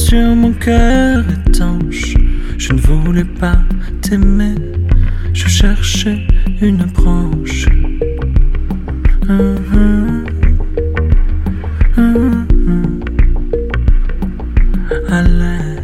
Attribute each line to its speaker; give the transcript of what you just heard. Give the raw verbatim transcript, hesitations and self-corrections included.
Speaker 1: sur mon cœur étanche. Je ne voulais pas t'aimer, je cherchais une branche. Mm-hmm. Mm-hmm. À l'air.